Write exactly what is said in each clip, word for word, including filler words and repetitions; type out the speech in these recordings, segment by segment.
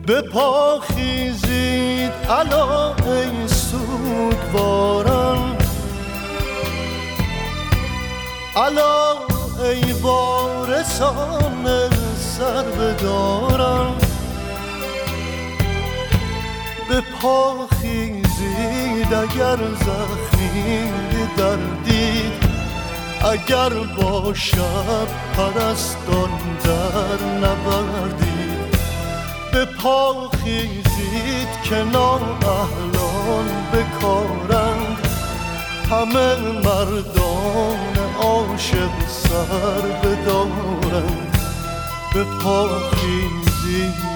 به پا خیزید الا ای سوگواران، الا ای وارثان سر بداران. به پا خیزید اگر زخمی دردید، اگر با شب پرستان در نبردید. به پا خیزید که نااهلان بکارند، همه مردان عاشق سر بدارند. به پا خیزید،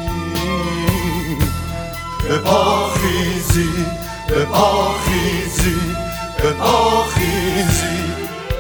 به پا خیزید، به پا خیزید، به پا خیزید.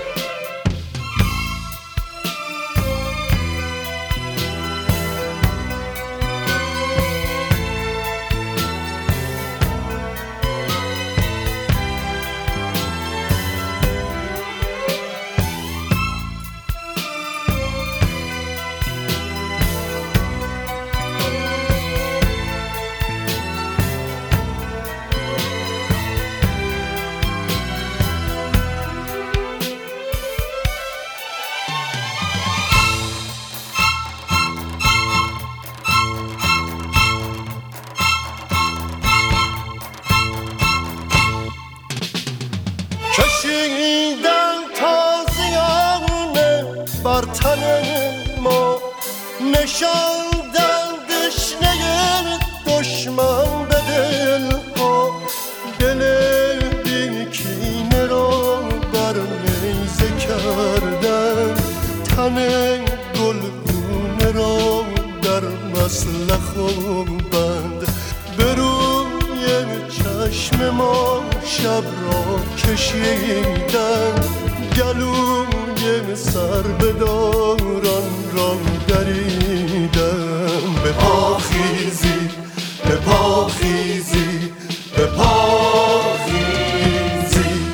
کشیدن تازیانه بر تن ما، نشاندن دشنه دشمن به دل ها. دل بیکینه را بر نیزه کردن، تن گلگونه را در مسلخ بند. به روی چشم ما شب را کشیدن، گلوی سر بداران را دریدن. به پا خیزید، به پا خیزید، به پا خیزید.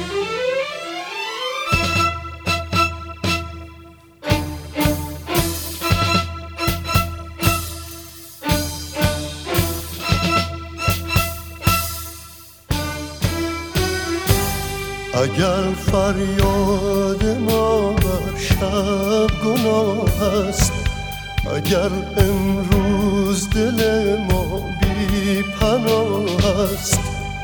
اگر فریاد ما بر شب گناه است، اگر امروز دل ما بی پناه است،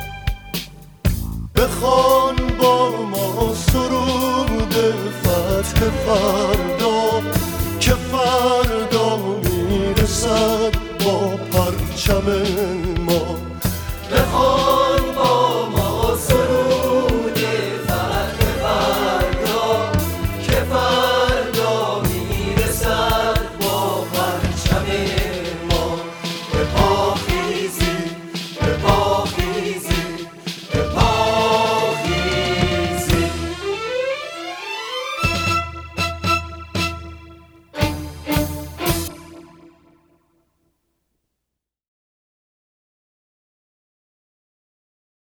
بخوان با ما سرود فتح فردا، که فردا میرسد با پرچم ما.